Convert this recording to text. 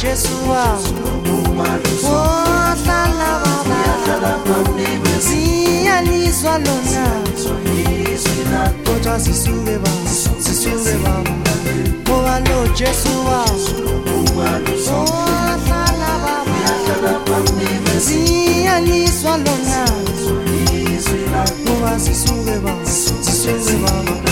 Jesu oh hlala baba siyalizwa lona kodwa sisuke baba ngoba lo Jesu oh hlala baba siyalizwa lona ngoba sisuke baba